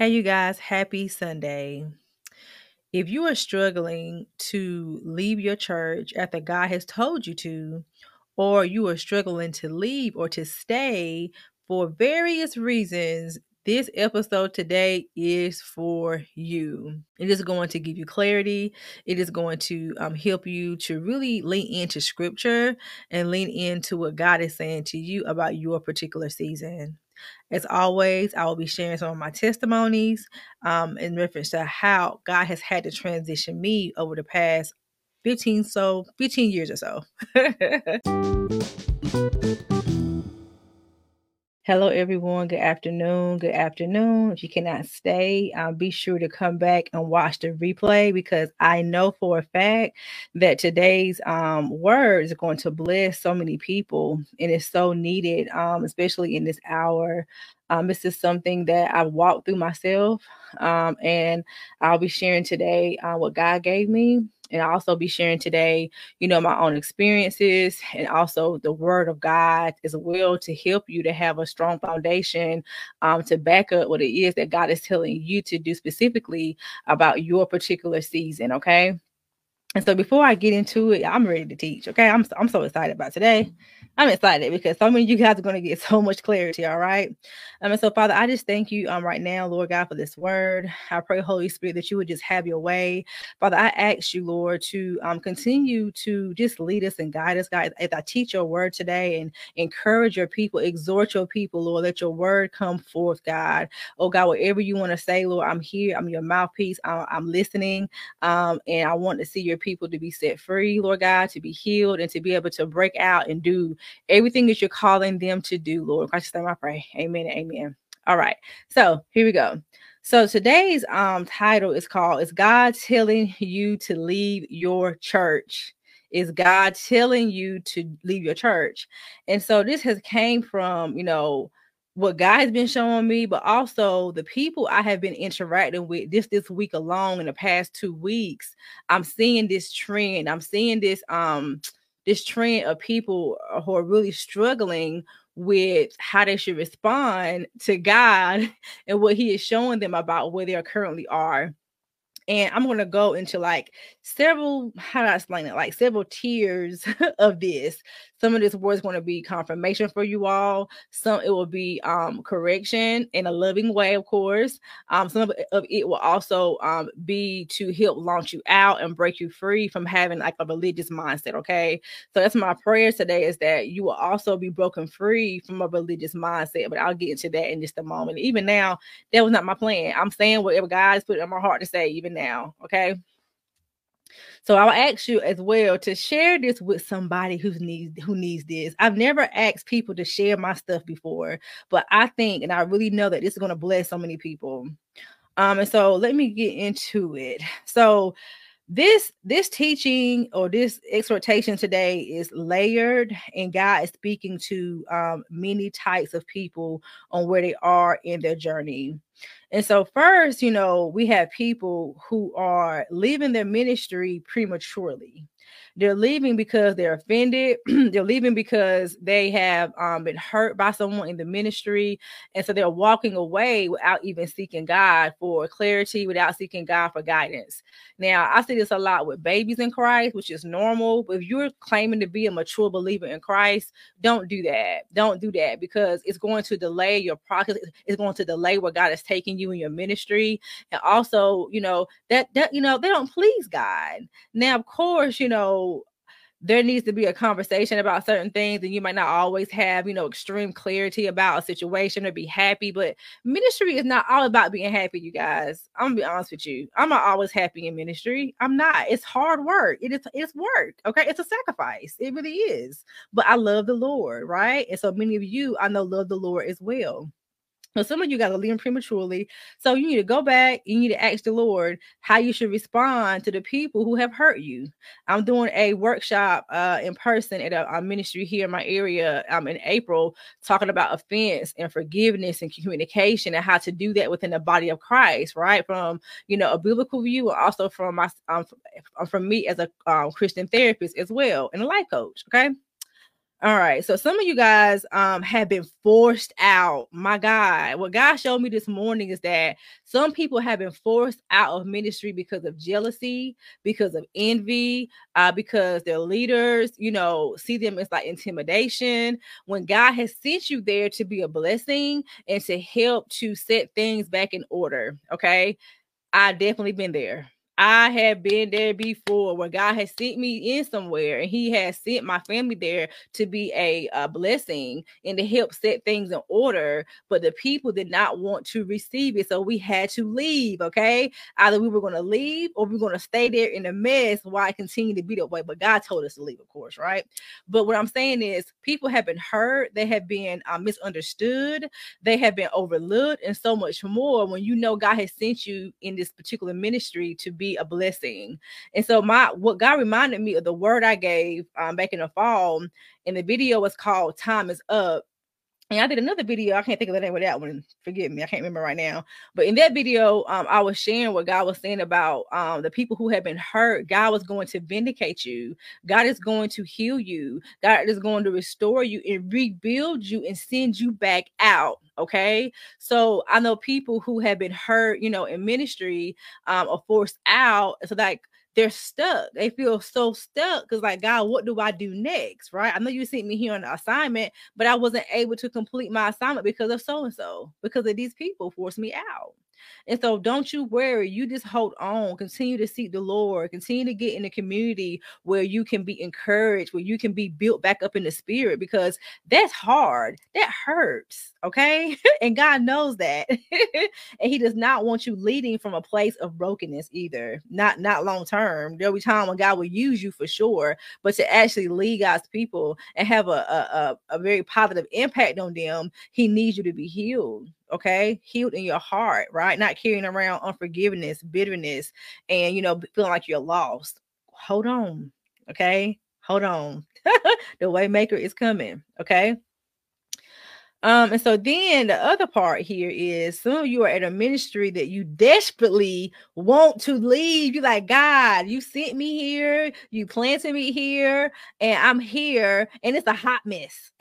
Hey, you guys, happy Sunday. If you are struggling to leave your church after God has told you to, or you are struggling to leave or to stay for various reasons, this episode today is for you. It is going to give you clarity. It is going to help you to really lean into scripture and lean into what God is saying to you about your particular season. As always, I will be sharing some of my testimonies in reference to how God has had to transition me over the past 15 years or so. Hello, everyone. Good afternoon. Good afternoon. If you cannot stay, be sure to come back and watch the replay because I know for a fact that today's word is going to bless so many people and it's so needed, especially in this hour. This is something that I've walked through myself, and I'll be sharing today what God gave me. And I'll also be sharing today, my own experiences and also the word of God as well to help you to have a strong foundation to back up what it is that God is telling you to do specifically about your particular season. Okay. And so before I get into it, I'm ready to teach. Okay. I'm so excited about today. I'm excited because so many of you guys are going to get so much clarity. All right. And so Father, I just thank you right now, Lord God, for this word. I pray, Holy Spirit, that you would just have your way. Father, I ask you, Lord, to continue to just lead us and guide us, God, as I teach your word today and encourage your people, exhort your people, Lord, let your word come forth, God. Oh God, whatever you want to say, Lord, I'm here. I'm your mouthpiece. I'm listening. And I want to see your people to be set free, Lord God, to be healed and to be able to break out and do everything that you're calling them to do, Lord. In Christ's name I pray. Amen and amen. All right. So here we go. So today's title is called, Is God Telling You to Leave Your Church? Is God telling you to leave your church? And so this has came from, what God has been showing me, but also the people I have been interacting with this week alone in the past 2 weeks. I'm seeing this trend. I'm seeing this trend of people who are really struggling with how they should respond to God and what He is showing them about where they currently are. And I'm going to go into like several, how do I explain it? Like several tiers of this. Some of this word is going to be confirmation for you all. Some it will be correction in a loving way, of course. Some of it will also be to help launch you out and break you free from having like a religious mindset. Okay. So that's my prayer today, is that you will also be broken free from a religious mindset. But I'll get into that in just a moment. Even now, that was not my plan. I'm saying whatever God has put in my heart to say, even now. Okay. So I'll ask you as well to share this with somebody who needs this. I've never asked people to share my stuff before, but I think and I really know that this is going to bless so many people. And so let me get into it. So this teaching or this exhortation today is layered, and God is speaking to many types of people on where they are in their journey. And so first, we have people who are leaving their ministry prematurely. They're leaving because they're offended. They're leaving because they have been hurt by someone in the ministry. And so they're walking away without even seeking God for clarity, without seeking God for guidance. Now, I see this a lot with babies in Christ, which is normal. But if you're claiming to be a mature believer in Christ, don't do that. Don't do that, because it's going to delay your process. It's going to delay where God is taking you in your ministry. And also, that they don't please God. Now, of course, there needs to be a conversation about certain things, and you might not always have, extreme clarity about a situation or be happy. But ministry is not all about being happy, you guys. I'm gonna be honest with you. I'm not always happy in ministry. I'm not. It's hard work. It's work. Okay. It's a sacrifice. It really is. But I love the Lord, right? And so many of you I know love the Lord as well. So some of you guys are leaving prematurely. So you need to go back. You need to ask the Lord how you should respond to the people who have hurt you. I'm doing a workshop in person at a ministry here in my area in April, talking about offense and forgiveness and communication and how to do that within the body of Christ, right? From, a biblical view, and also from from me as a Christian therapist as well and a life coach. Okay. All right. So some of you guys have been forced out. My God. What God showed me this morning is that some people have been forced out of ministry because of jealousy, because of envy, because their leaders, see them as like intimidation. When God has sent you there to be a blessing and to help to set things back in order. Okay. I definitely been there. I have been there before where God has sent me in somewhere and he has sent my family there to be a blessing and to help set things in order. But the people did not want to receive it. So we had to leave. Okay. Either we were going to leave or we were going to stay there in a mess while I continue to be that way. But God told us to leave, of course. Right. But what I'm saying is people have been hurt. They have been misunderstood. They have been overlooked and so much more when God has sent you in this particular ministry to be a blessing. And so what God reminded me of the word I gave back in the fall, and the video was called Time Is Up. And I did another video. I can't think of the name of that one. Forgive me. I can't remember right now. But in that video, I was sharing what God was saying about the people who have been hurt. God was going to vindicate you. God is going to heal you. God is going to restore you and rebuild you and send you back out. Okay. So I know people who have been hurt, in ministry or forced out. So like, they're stuck. They feel so stuck because like, God, what do I do next? Right. I know you sent me here on the assignment, but I wasn't able to complete my assignment because of so-and-so, because of these people forced me out. And so don't you worry. You just hold on, continue to seek the Lord, continue to get in a community where you can be encouraged, where you can be built back up in the spirit, because that's hard. That hurts. Okay. And God knows that. And he does not want you leading from a place of brokenness either. Not long term. There'll be time when God will use you for sure, but to actually lead God's people and have a very positive impact on them, he needs you to be healed. Okay, healed in your heart, right? Not carrying around unforgiveness, bitterness, and feeling like you're lost. Hold on. Okay, hold on. The Waymaker is coming. Okay. And so then the other part here is some of you are at a ministry that you desperately want to leave. You're like, God, you sent me here, you planted me here, and I'm here, and it's a hot mess.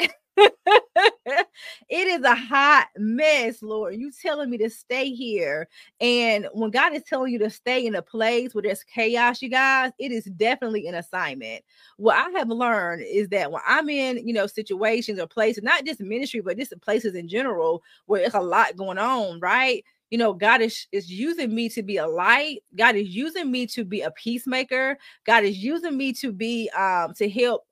It is a hot mess, Lord. You telling me to stay here. And when God is telling you to stay in a place where there's chaos, you guys, it is definitely an assignment. What I have learned is that when I'm in, situations or places, not just ministry, but just places in general where it's a lot going on, right? God is using me to be a light. God is using me to be a peacemaker. God is using me to be to help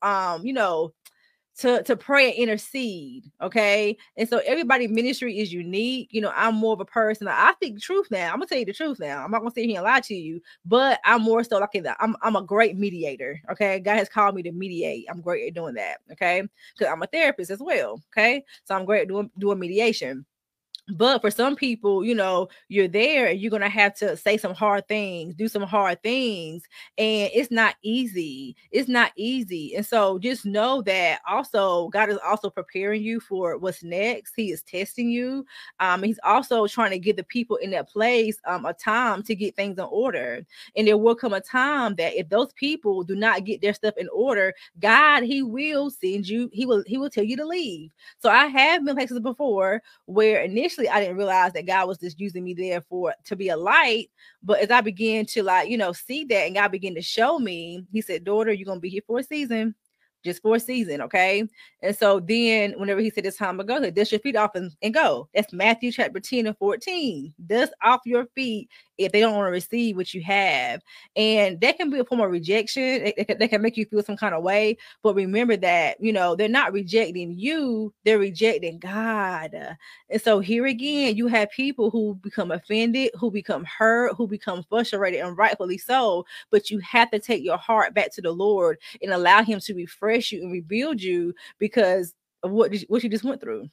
to pray and intercede. Okay. And so everybody ministry is unique. I'm more of a person. I think the truth now. I'm gonna tell you the truth now. I'm not gonna sit here and lie to you, but I'm more so like I'm a great mediator. Okay. God has called me to mediate. I'm great at doing that. Okay. Because I'm a therapist as well. Okay. So I'm great at doing mediation. But for some people, you're there and you're going to have to say some hard things, do some hard things. And it's not easy. It's not easy. And so just know that also God is also preparing you for what's next. He is testing you. He's also trying to give the people in that place a time to get things in order. And there will come a time that if those people do not get their stuff in order, God, he will send you. He will tell you to leave. So I have been places before where initially I didn't realize that God was just using me there to be a light. But as I began to see that, and God began to show me, he said, daughter, you're going to be here for a season. Just for a season, okay? And so then whenever he said it's time to go, dust your feet off and go. That's Matthew chapter 10 and 14. Dust off your feet if they don't want to receive what you have. And that can be a form of rejection. They can make you feel some kind of way. But remember that, they're not rejecting you. They're rejecting God. And so here again, you have people who become offended, who become hurt, who become frustrated, and rightfully so. But you have to take your heart back to the Lord and allow him to refresh you and rebuild you because of what you just went through.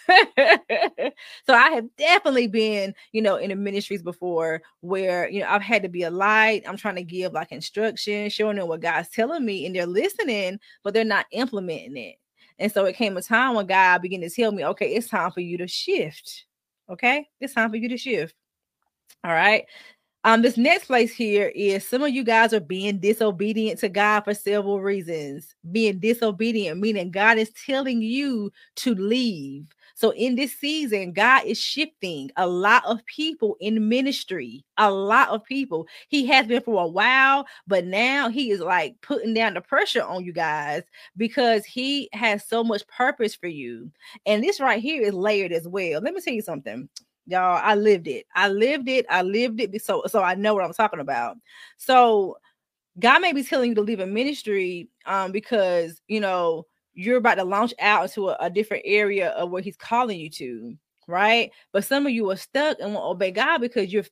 So I have definitely been, in the ministries before where, I've had to be a light. I'm trying to give like instruction, showing them what God's telling me, and they're listening, but they're not implementing it. And so it came a time when God began to tell me, okay, it's time for you to shift. Okay. It's time for you to shift. All right. This next place here is some of you guys are being disobedient to God for several reasons. Being disobedient, meaning God is telling you to leave. So in this season, God is shifting a lot of people in ministry, a lot of people. He has been for a while, but now he is like putting down the pressure on you guys because he has so much purpose for you. And this right here is layered as well. Let me tell you something. Y'all, I lived it. I lived it. So I know what I'm talking about. So God may be telling you to leave a ministry because you're about to launch out into a different area of where he's calling you to, right? But some of you are stuck and won't obey God because you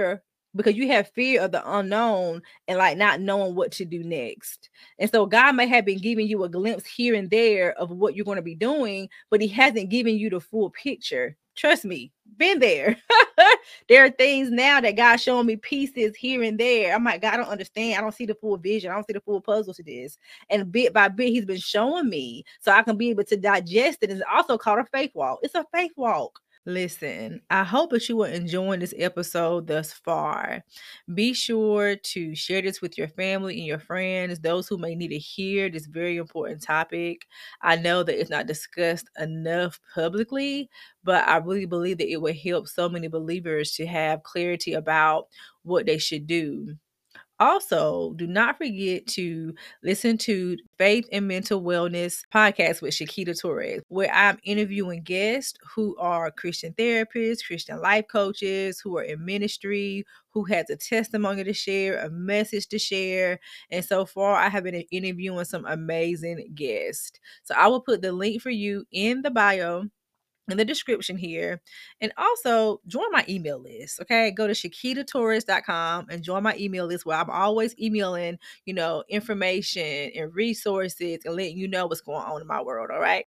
have fear of the unknown and like not knowing what to do next. And so God may have been giving you a glimpse here and there of what you're going to be doing, but he hasn't given you the full picture. Trust me, been there. There are things now that God's showing me pieces here and there. I'm like, God, I don't understand. I don't see the full vision. I don't see the full puzzle to this. And bit by bit, he's been showing me so I can be able to digest it. It's also called a faith walk. It's a faith walk. Listen, I hope that you are enjoying this episode thus far. Be sure to share this with your family and your friends, those who may need to hear this very important topic. I know that it's not discussed enough publicly, but I really believe that it will help so many believers to have clarity about what they should do. Also, do not forget to listen to Faith and Mental Wellness podcast with Shakita Torres, where I'm interviewing guests who are Christian therapists, Christian life coaches, who are in ministry, who has a testimony to share, a message to share. And so far, I have been interviewing some amazing guests. So I will put the link for you in the bio, in the description here. And also join my email list. Okay. Go to ShakitaTorres.com and join my email list where I'm always emailing, information and resources and letting you know what's going on in my world. All right.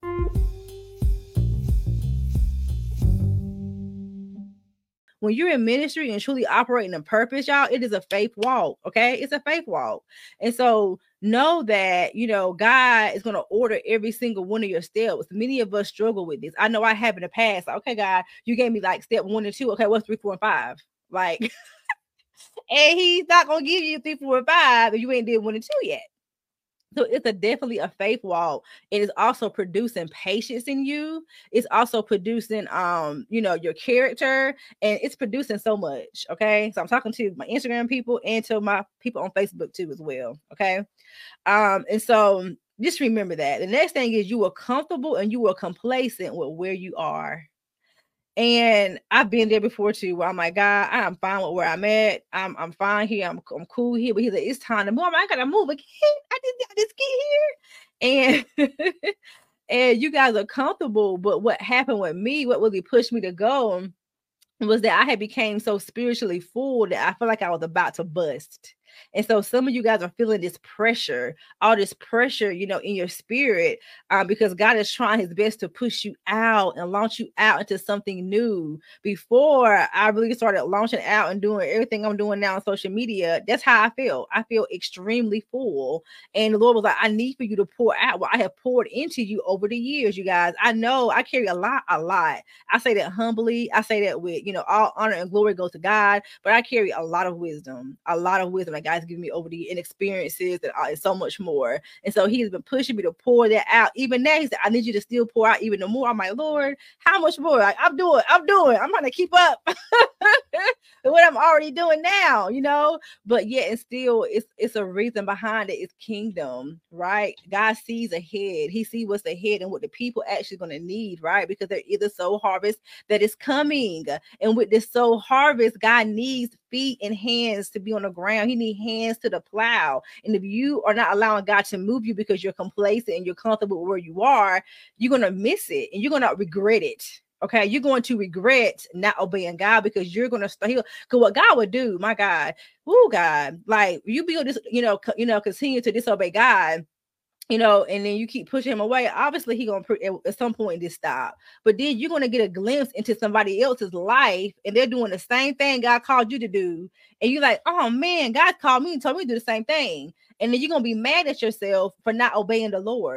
When you're in ministry and truly operating in purpose, y'all, it is a faith walk. Okay. It's a faith walk. And so know that, God is going to order every single one of your steps. Many of us struggle with this. I know I have in the past. Okay, God, you gave me like step 1 and 2. Okay, what's 3, 4, and 5? Like, and he's not going to give you 3, 4, and 5 if you ain't did 1 and 2 yet. So it's definitely a faith walk. It is also producing patience in you. It's also producing, your character, and it's producing so much. Okay. So I'm talking to my Instagram people and to my people on Facebook too, as well. Okay. And so just remember that. The next thing is you are comfortable and you are complacent with where you are. And I've been there before too, where I'm like, God, I'm fine with where I'm at. I'm fine here. I'm cool here. But he's like, it's time to move. I gotta move again. I just get here. And and you guys are comfortable. But what happened with me, what really pushed me to go was that I had became so spiritually full that I felt like I was about to bust. And so some of you guys are feeling this pressure, all this pressure, in your spirit, because God is trying his best to push you out and launch you out into something new. Before I really started launching out and doing everything I'm doing now on social media, that's how I feel. I feel extremely full. And the Lord was like, I need for you to pour out what I have poured into you over the years, you guys. I know I carry a lot. I say that humbly. I say that with, all honor and glory goes to God, but I carry a lot of wisdom that God's given me over the experiences and so much more. And so he's been pushing me to pour that out. Even now, he said, I need you to still pour out even more. I'm like, Lord, how much more? Like, I'm doing. I'm trying to keep up with what I'm already doing now, but yet and still it's a reason behind it. It's kingdom, right? God sees ahead. He sees what's ahead and what the people actually going to need, right? Because there is a soul harvest that is coming. And with this soul harvest, God needs feet and hands to be on the ground. He needs hands to the plow. And if you are not allowing God to move you because you're complacent and you're comfortable where you are, you're going to miss it and you're going to regret it. Okay, you're going to regret not obeying God because you're going to start. Because what God would do, my God, God, like you be this, continue to disobey God, and then you keep pushing him away. Obviously, he gonna at some point this stop. But then you're gonna get a glimpse into somebody else's life, and they're doing the same thing God called you to do, and you're like, oh man, God called me and told me to do the same thing, and then you're gonna be mad at yourself for not obeying the Lord.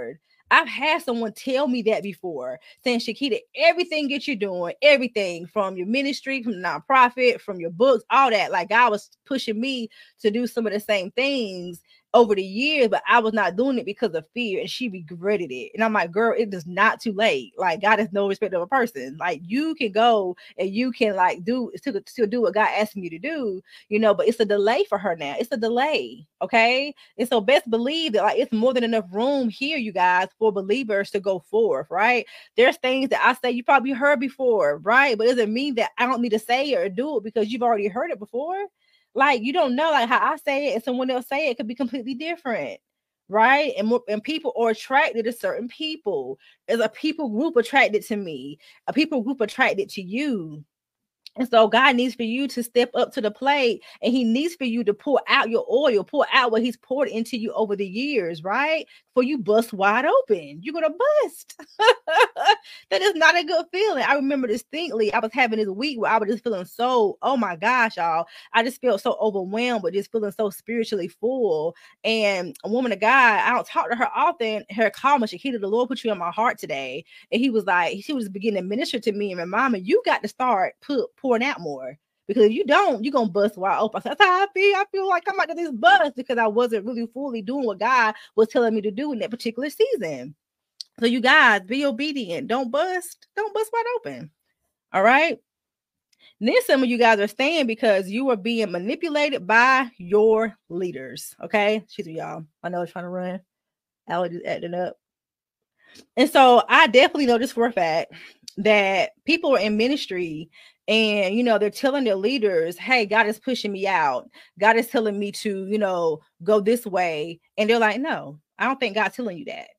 I've had someone tell me that before, saying, Shakita, everything that you're doing, everything from your ministry, from nonprofit, from your books, all that, like God was pushing me to do some of the same things over the years, but I was not doing it because of fear, and she regretted it. And I'm like, girl, it is not too late. Like, God has no respect of a person. Like, you can go and you can like still do what God asked you to do, but it's a delay for her now. It's a delay. Okay. And so best believe that like it's more than enough room here, you guys, for believers to go forth, right? There's things that I say you probably heard before, right? But it doesn't mean that I don't need to say it or do it because you've already heard it before. Like, you don't know, like how I say it and someone else say it could be completely different, right? And people are attracted to certain people. There's a people group attracted to me, a people group attracted to you. And so God needs for you to step up to the plate, and he needs for you to pour out your oil, pour out what he's poured into you over the years, right? For you bust wide open. You're going to bust. That is not a good feeling. I remember distinctly, I was having this week where I was just feeling so, oh my gosh, y'all. I just felt so overwhelmed, but just feeling so spiritually full. And a woman of God, I don't talk to her often. Her call me, Shakita, the Lord put you in my heart today. And he was like, she was beginning to minister to me and remind me, you got to start pouring out more. Because if you don't, you're going to bust wide open. So that's how I feel. I feel like I'm out of this bust because I wasn't really fully doing what God was telling me to do in that particular season. So you guys, be obedient. Don't bust wide open. All right. Then some of you guys are staying because you are being manipulated by your leaders. Okay. Excuse me, y'all. I know it's trying to run. Allergies acting up. And so I definitely know this for a fact that people are in ministry and, they're telling their leaders, hey, God is pushing me out. God is telling me to, go this way. And they're like, no, I don't think God's telling you that.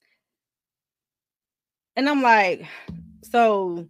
And I'm like, so,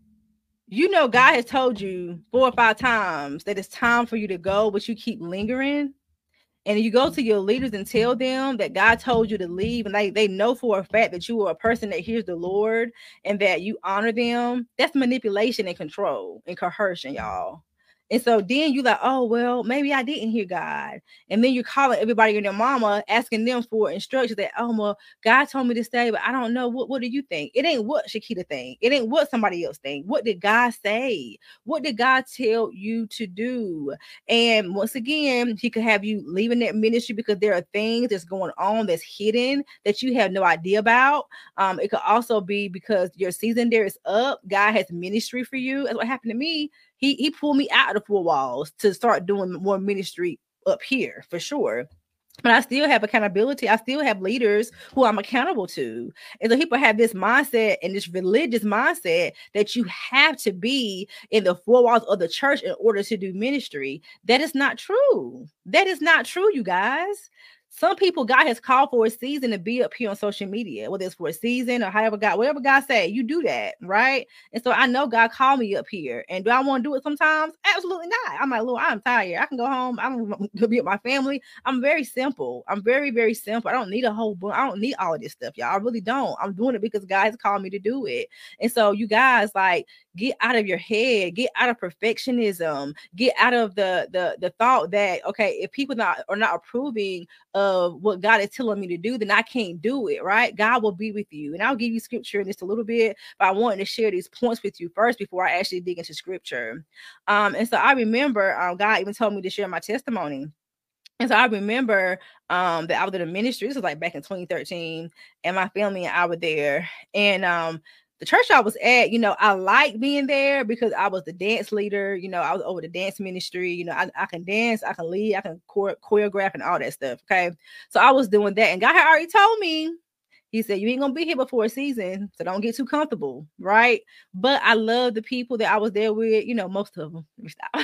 God has told you 4 or 5 times that it's time for you to go, but you keep lingering. And you go to your leaders and tell them that God told you to leave, and they know for a fact that you are a person that hears the Lord and that you honor them. That's manipulation and control and coercion, y'all. And so then you like, oh, well, maybe I didn't hear God. And then you're calling everybody and their mama, asking them for instructions that, oh, well, God told me to stay, but I don't know. What do you think? It ain't what Shakita think. It ain't what somebody else think. What did God say? What did God tell you to do? And once again, he could have you leaving that ministry because there are things that's going on that's hidden that you have no idea about. It could also be because your season there is up. God has ministry for you. That's what happened to me. He pulled me out of the 4 walls to start doing more ministry up here for sure. But I still have accountability. I still have leaders who I'm accountable to. And so people have this mindset and this religious mindset that you have to be in the 4 walls of the church in order to do ministry. That is not true. That is not true, you guys. Some people God has called for a season to be up here on social media, whether it's for a season or whatever God say, you do that, right? And so I know God called me up here. And do I want to do it sometimes? Absolutely not. I'm like, Lord, I'm tired. I can go home. I'm going to be with my family. I'm very simple. I'm very, very simple. I don't need a whole book. I don't need all of this stuff, y'all. I really don't. I'm doing it because God has called me to do it. And so you guys, like, get out of your head, get out of perfectionism, get out of the thought that, okay, if people are not approving of what God is telling me to do, then I can't do it, right? God will be with you. And I'll give you scripture in just a little bit, but I wanted to share these points with you first before I actually dig into scripture. And so I remember God even told me to share my testimony. And so I remember that I was in a ministry. This was like back in 2013, and my family and I were there. And the church I was at, I liked being there because I was the dance leader. I was over the dance ministry. I can dance, I can lead, I can choreograph and all that stuff. Okay. So I was doing that. And God had already told me, he said, you ain't going to be here before a season, so don't get too comfortable, right? But I love the people that I was there with, most of them. Let me stop.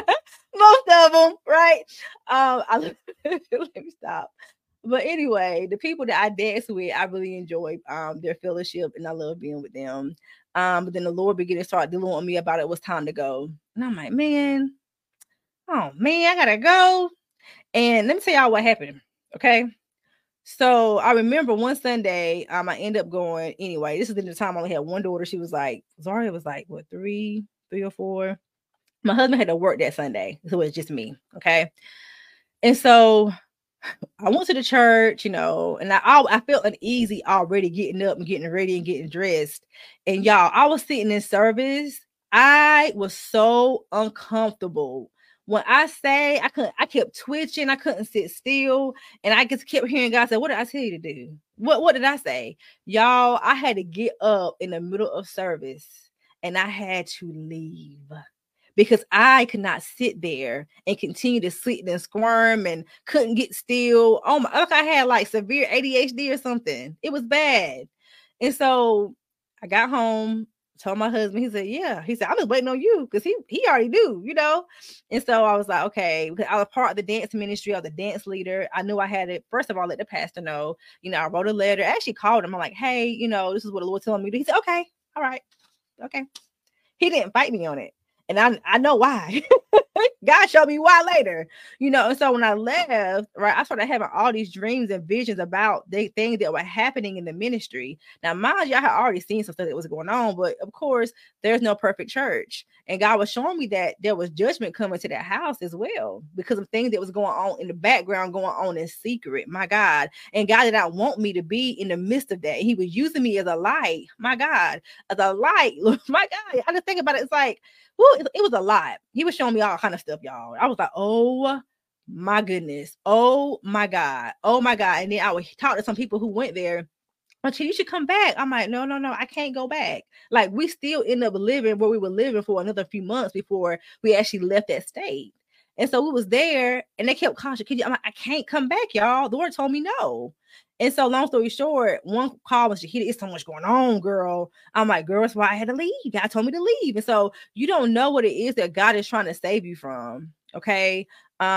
Most of them, right? Let me stop. But anyway, the people that I danced with, I really enjoyed their fellowship, and I love being with them. But then the Lord began to start dealing with me about it was time to go. And I'm like, man, I got to go. And let me tell y'all what happened, okay? So I remember one Sunday, I ended up going anyway. This is the time I only had one daughter. She was like, Zaria was like, what, three or 4. My husband had to work that Sunday, so it was just me. Okay. And so I went to the church, and I felt uneasy already getting up and getting ready and getting dressed. And y'all, I was sitting in service. I was so uncomfortable. When I say I kept twitching, I couldn't sit still, and I just kept hearing God say, "What did I tell you to do? What did I say?" Y'all, I had to get up in the middle of service and I had to leave because I could not sit there and continue to sit and squirm and couldn't get still. Oh my, like I had like severe ADHD or something. It was bad. And so I got home, told my husband, he said, yeah. He said, I'm just waiting on you because he already knew. And so I was like, okay, because I was part of the dance ministry. I was the dance leader. I knew I had it. First of all, let the pastor know. I wrote a letter. I actually called him. I'm like, hey, this is what the Lord telling me to do. He said, okay, all right, okay. He didn't fight me on it. And I know why. God showed me why later, And so when I left, right, I started having all these dreams and visions about the things that were happening in the ministry. Now, mind you, I had already seen some stuff that was going on, but of course, there's no perfect church. And God was showing me that there was judgment coming to that house as well because of things that was going on in the background, going on in secret, my God. And God did not want me to be in the midst of that. He was using me as a light, my God, as a light, my God. I just think about it. It's like, it was a lot. He was showing me all kind of stuff, y'all. I was like, oh my goodness. Oh my God. Oh my God. And then I would talk to some people who went there. Until you should come back. I'm like, no, I can't go back. Like, we still end up living where we were living for another few months before we actually left that state. And so we was there and they kept cautioning. I'm like, I can't come back, y'all. The Lord told me no. And so long story short, one call was, Shahida, it's so much going on, girl. I'm like, girl, that's why I had to leave. God told me to leave. And so you don't know what it is that God is trying to save you from. Okay.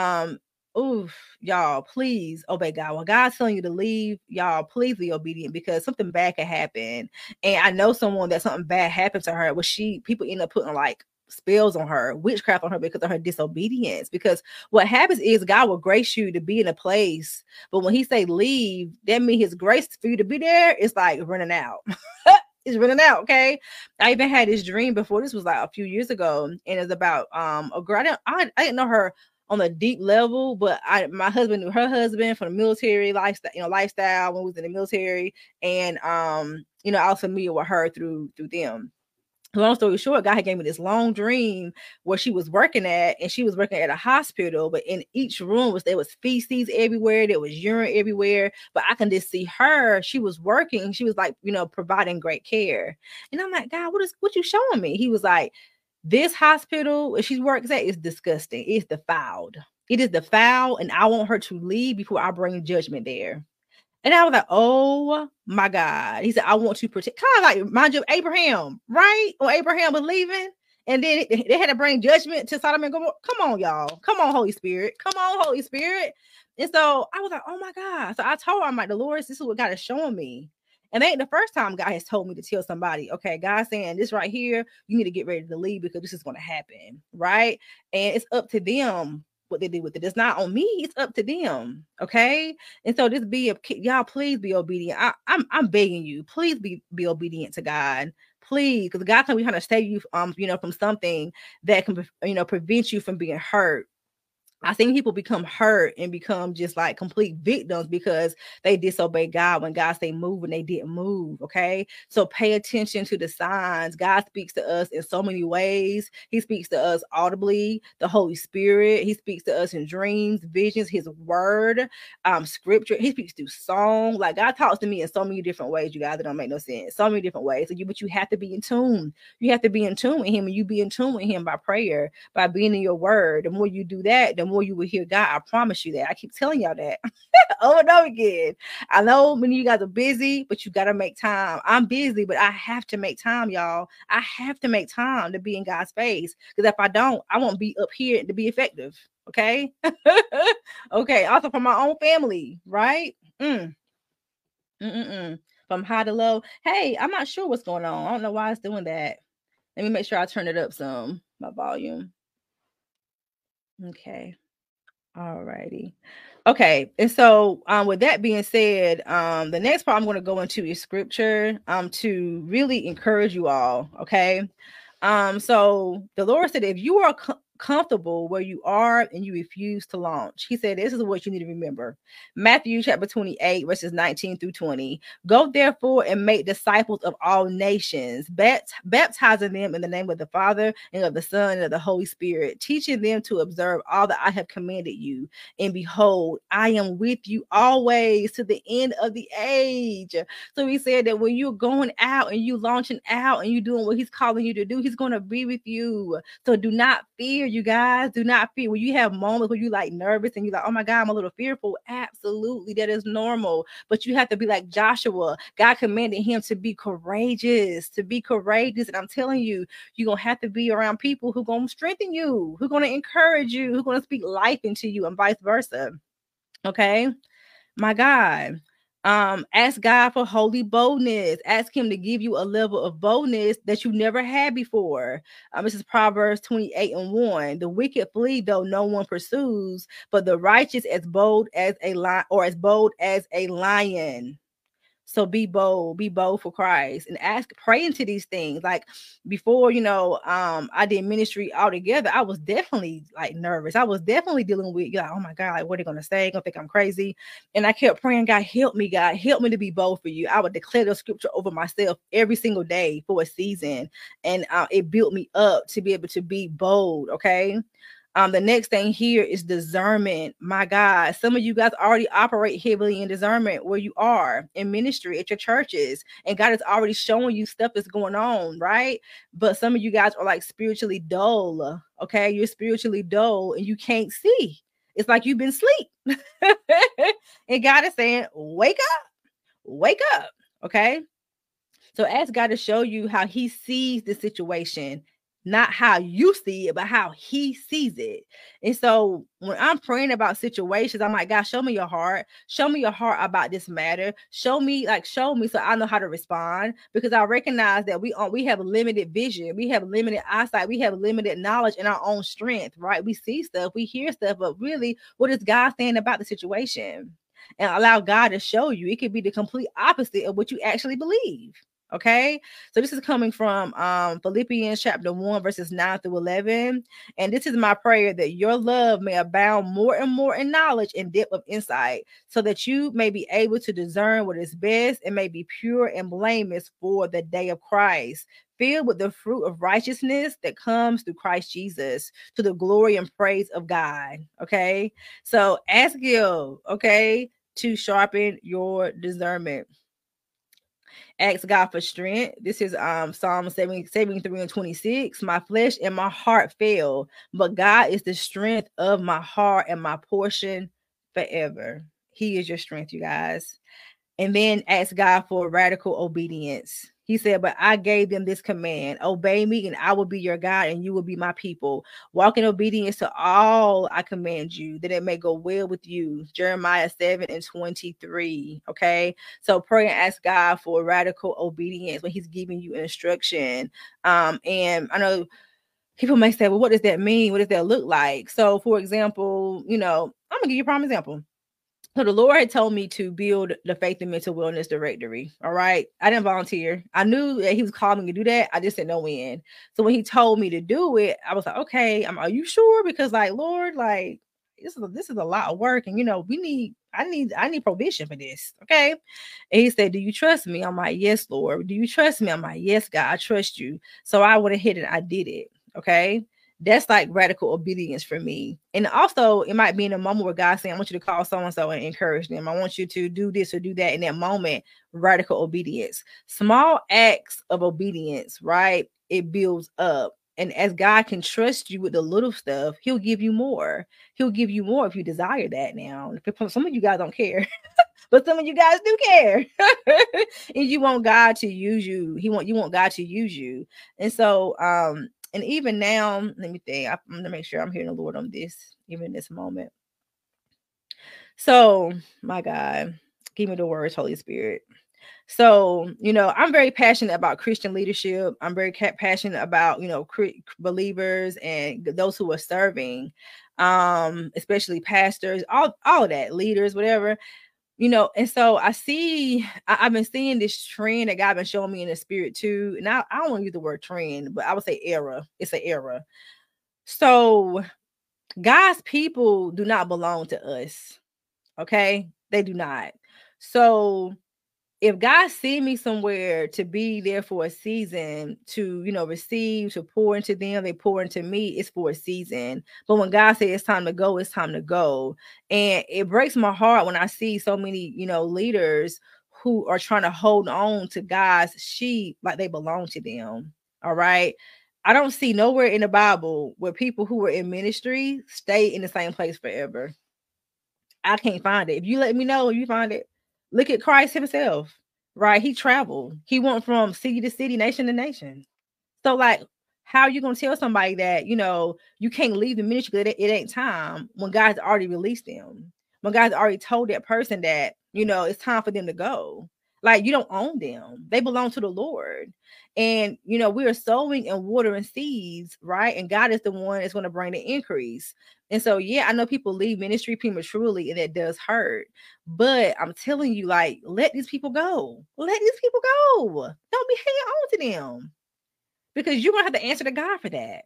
Oof, y'all, please obey God. When God's telling you to leave, y'all, please be obedient because something bad can happen. And I know someone that something bad happened to her. People end up putting like spells on her, witchcraft on her because of her disobedience. Because what happens is God will grace you to be in a place, but when He say leave, that means His grace for you to be there is like running out. It's running out. Okay. I even had this dream before. This was like a few years ago, and it's about a girl. I didn't know her on a deep level, but my husband knew her husband from the military lifestyle when we was in the military, and I was familiar with her through them. Long story short, God had gave me this long dream where she was working at, and she was working at a hospital, but in each room there was feces everywhere, there was urine everywhere, but I can just see her. She was working, she was like, providing great care. And I'm like, God, what you showing me? He was like, this hospital where she works at is disgusting. It's defiled. It is defiled, and I want her to leave before I bring judgment there. And I was like, oh my God. He said, I want to protect, kind of like, mind you, Abraham, right? When Abraham was leaving, and then they had to bring judgment to Sodom and Gomorrah. Come on, y'all. Come on, Holy Spirit. Come on, Holy Spirit. And so I was like, oh my God. So I told her, I'm like, the Lord, this is what God is showing me. And that ain't the first time God has told me to tell somebody, okay, God's saying this right here, you need to get ready to leave because this is going to happen, right? And it's up to them what they do with it. It's not on me. It's up to them. Okay. And so y'all, please be obedient. I'm begging you, please be obedient to God. Please, because God can be trying to save you from something that can prevent you from being hurt. I think people become hurt and become just like complete victims because they disobey God when God say move and they didn't move. Okay. So pay attention to the signs. God speaks to us in so many ways. He speaks to us audibly, the Holy Spirit. He speaks to us in dreams, visions, His word, scripture. He speaks through song. Like, God talks to me in so many different ways, you guys, that don't make no sense. So many different ways. But you have to be in tune. You have to be in tune with Him, and you be in tune with Him by prayer, by being in your word. The more you do that, the more you will hear God. I promise you that. I keep telling y'all that over and over again. I know many of you guys are busy, but you got to make time. I'm busy, but I have to make time, y'all. I have to make time to be in God's face, because if I don't, I won't be up here to be effective. Okay. Okay. Also from my own family, right? From high to low. Hey, I'm not sure what's going on. I don't know why it's doing that. Let me make sure I turn it up some, my volume. Okay. All righty. Okay. And so with that being said, the next part I'm going to go into is scripture to really encourage you all. Okay. So the Lord said, if you are comfortable where you are and you refuse to launch. He said, this is what you need to remember. Matthew chapter 28, verses 19 through 20. Go therefore and make disciples of all nations, baptizing them in the name of the Father and of the Son and of the Holy Spirit, teaching them to observe all that I have commanded you. And behold, I am with you always to the end of the age. So he said that when you're going out and you launching out and you doing what he's calling you to do, he's going to be with you. So do not fear, you guys. Do not fear. When you have moments where you like nervous and you're like, oh my God, I'm a little fearful. Absolutely. That is normal. But you have to be like Joshua. God commanded him to be courageous, And I'm telling you, you're going to have to be around people who are going to strengthen you, who are going to encourage you, who are going to speak life into you and vice versa. Okay. My God. Ask God for holy boldness. Ask him to give you a level of boldness that you never had before. This is Proverbs 28:1. The wicked flee though no one pursues, but the righteous as bold as a lion, or as bold as a lion. So be bold for Christ, and pray into these things. Like before, I did ministry altogether. I was definitely like nervous. I was definitely dealing with, oh my God, like, what are they going to say? Gonna think I'm crazy. And I kept praying, God, help me to be bold for you. I would declare the scripture over myself every single day for a season. And it built me up to be able to be bold. Okay. The next thing here is discernment. My God, some of you guys already operate heavily in discernment where you are in ministry at your churches, and God is already showing you stuff that's going on, right? But some of you guys are like spiritually dull. Okay, you're spiritually dull and you can't see. It's like you've been asleep. And God is saying, wake up. Okay. So ask God to show you how he sees the situation, not how you see it, but how he sees it. And so when I'm praying about situations, I'm like, God, show me your heart. Show me your heart about this matter. Show me so I know how to respond, because I recognize that we have limited vision. We have limited eyesight. We have limited knowledge in our own strength, right? We see stuff, we hear stuff, but really, what is God saying about the situation? And allow God to show you. It could be the complete opposite of what you actually believe. Okay, so this is coming from Philippians chapter 1, verses 9 through 11. And this is my prayer, that your love may abound more and more in knowledge and depth of insight, so that you may be able to discern what is best and may be pure and blameless for the day of Christ, filled with the fruit of righteousness that comes through Christ Jesus, to the glory and praise of God. Okay, so ask him, okay, to sharpen your discernment. Ask God for strength. This is Psalm 73:26. My flesh and my heart fail, but God is the strength of my heart and my portion forever. He is your strength, you guys. And then ask God for radical obedience. He said, but I gave them this command: obey me and I will be your God and you will be my people. Walk in obedience to all I command you, that it may go well with you. Jeremiah 7:23. Okay. So pray and ask God for radical obedience when he's giving you instruction. And I know people may say, well, what does that mean? What does that look like? So for example, I'm gonna give you a prime example. So the Lord had told me to build the Faith and Mental Wellness Directory. All right. I didn't volunteer. I knew that he was calling me to do that. I just didn't know when. So when he told me to do it, I was like, okay, are you sure? Because like, Lord, like this is a lot of work. And I need provision for this. Okay. And he said, do you trust me? I'm like, yes, Lord. Do you trust me? I'm like, yes, God, I trust you. So I went ahead and I did it. Okay. That's like radical obedience for me. And also it might be in a moment where God's saying, I want you to call so-and-so and encourage them. I want you to do this or do that. In that moment, radical obedience, small acts of obedience, right? It builds up. And as God can trust you with the little stuff, he'll give you more. He'll give you more if you desire that. Now, some of you guys don't care, but some of you guys do care. And you want God to use you. You want God to use you. And so, and even now, let me think. I'm going to make sure I'm hearing the Lord on this, even in this moment. So, my God, give me the words, Holy Spirit. So, I'm very passionate about Christian leadership. I'm very passionate about, believers and those who are serving, especially pastors, all of that, leaders, whatever. And so I've been seeing this trend that God been showing me in the spirit too. And I don't want to use the word trend, but I would say era. It's an era. So God's people do not belong to us. Okay? They do not. So if God see me somewhere to be there for a season, to, receive, to pour into them, they pour into me, it's for a season. But when God says it's time to go, it's time to go. And it breaks my heart when I see so many, leaders who are trying to hold on to God's sheep like they belong to them. All right. I don't see nowhere in the Bible where people who were in ministry stay in the same place forever. I can't find it. If you let me know, you find it. Look at Christ himself, right? He traveled. He went from city to city, nation to nation. So, like, how are you gonna tell somebody that you can't leave the ministry? It ain't time when God's already released them. When God's already told that person that it's time for them to go. Like, you don't own them; they belong to the Lord. And we are sowing and watering seeds, right? And God is the one that's going to bring the increase. And so, yeah, I know people leave ministry prematurely, and it does hurt. But I'm telling you, like, let these people go. Let these people go. Don't be hanging on to them, because you're gonna have to answer to God for that.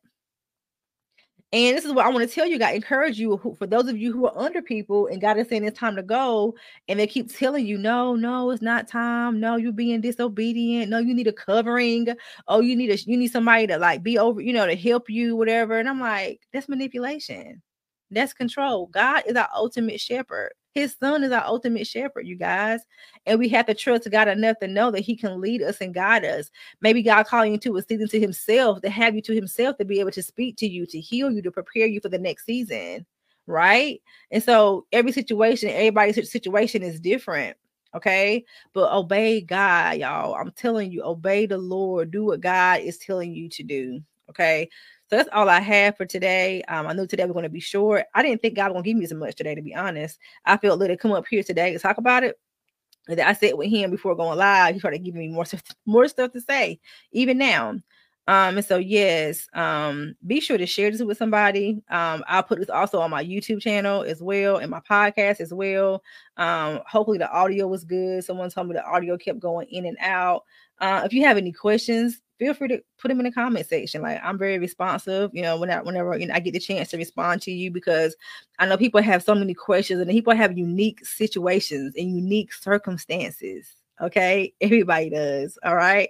And this is what I want to tell you, God, encourage you, for those of you who are under people and God is saying it's time to go, and they keep telling you, no, it's not time. No, you're being disobedient. No, you need a covering. Oh, you need somebody to like be over, to help you, whatever. And I'm like, that's manipulation. That's control. God is our ultimate shepherd. His son is our ultimate shepherd, you guys. And we have to trust God enough to know that he can lead us and guide us. Maybe God calling you to a season to himself, to have you to himself, to be able to speak to you, to heal you, to prepare you for the next season. Right. And so everybody's situation is different. Okay. But obey God, y'all. I'm telling you, obey the Lord. Do what God is telling you to do. Okay. So that's all I have for today. I knew today we're going to be short. I didn't think God was going to give me so much today, to be honest. I felt let it come up here today to talk about it. And I said with him before going live, he started giving me more stuff to say, even now. And so yes, be sure to share this with somebody. I'll put this also on my YouTube channel as well, and my podcast as well. Hopefully the audio was good. Someone told me the audio kept going in and out. If you have any questions, feel free to put them in the comment section. Like, I'm very responsive, whenever I get the chance to respond to you, because I know people have so many questions, and people have unique situations and unique circumstances. Okay, everybody does. All right.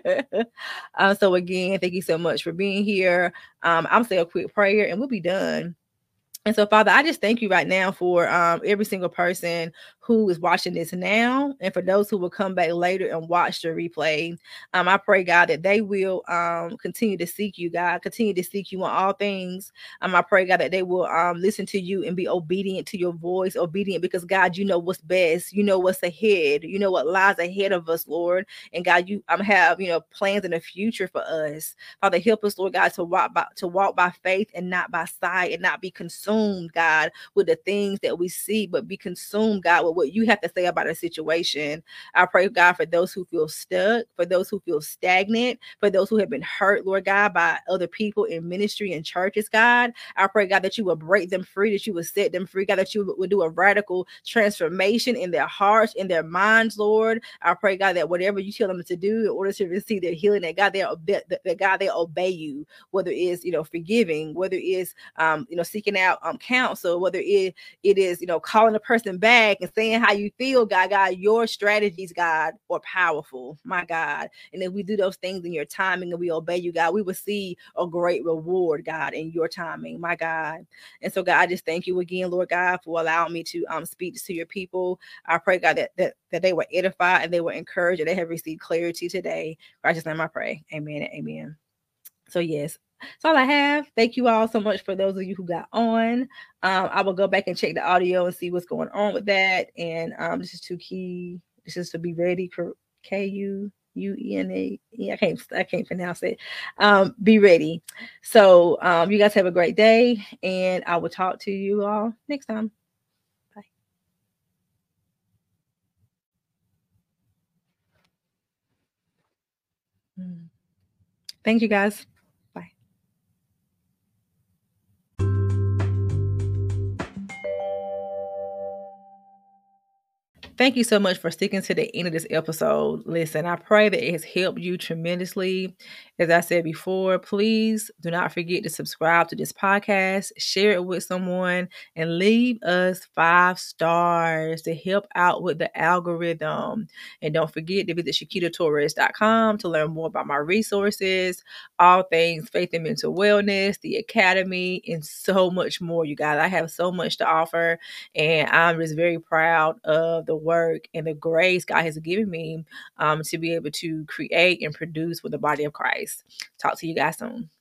So again, thank you so much for being here. I'll say a quick prayer and we'll be done. And so, Father, I just thank you right now for every single person who is watching this now, and for those who will come back later and watch the replay. I pray, God, that they will continue to seek you, God, continue to seek you on all things. I pray, God, that they will listen to you and be obedient to your voice, obedient, because, God, you know what's best. You know what's ahead. You know what lies ahead of us, Lord. And, God, you have, plans in the future for us. Father, help us, Lord God, to walk by faith and not by sight, and not be consumed, God, with the things that we see, but be consumed, God, with what you have to say about a situation. I pray, God, for those who feel stuck, for those who feel stagnant, for those who have been hurt, Lord God, by other people in ministry and churches, God. I pray, God, that you will break them free, that you will set them free, God, that you will do a radical transformation in their hearts, in their minds, Lord. I pray, God, that whatever you tell them to do in order to receive their healing, that God, they obey you, whether it's, forgiving, whether it's, seeking out counsel, whether it is, calling a person back and saying how you feel, God, your strategies, God, are powerful, my God. And if we do those things in your timing and we obey you, God, we will see a great reward, God, in your timing, my God. And so, God, I just thank you again, Lord God, for allowing me to speak to your people. I pray, God, that they were edified and they were encouraged and they have received clarity today. In Christ's name I pray. Amen and amen. So yes, that's all I have. Thank you all so much for those of you who got on. I will go back and check the audio and see what's going on with that. And this is key. This is to be ready. KUUENA. I can't pronounce it. Be ready. So you guys have a great day, and I will talk to you all next time. Bye. Thank you guys. Bye. Thank you so much for sticking to the end of this episode. Listen, I pray that it has helped you tremendously. As I said before, please do not forget to subscribe to this podcast, share it with someone, and leave us 5 stars to help out with the algorithm. And don't forget to visit ShakitaTorres.com to learn more about my resources, all things faith and mental wellness, the academy, and so much more. You guys, I have so much to offer, and I'm just very proud of the work and the grace God has given me to be able to create and produce for the body of Christ. Talk to you guys soon.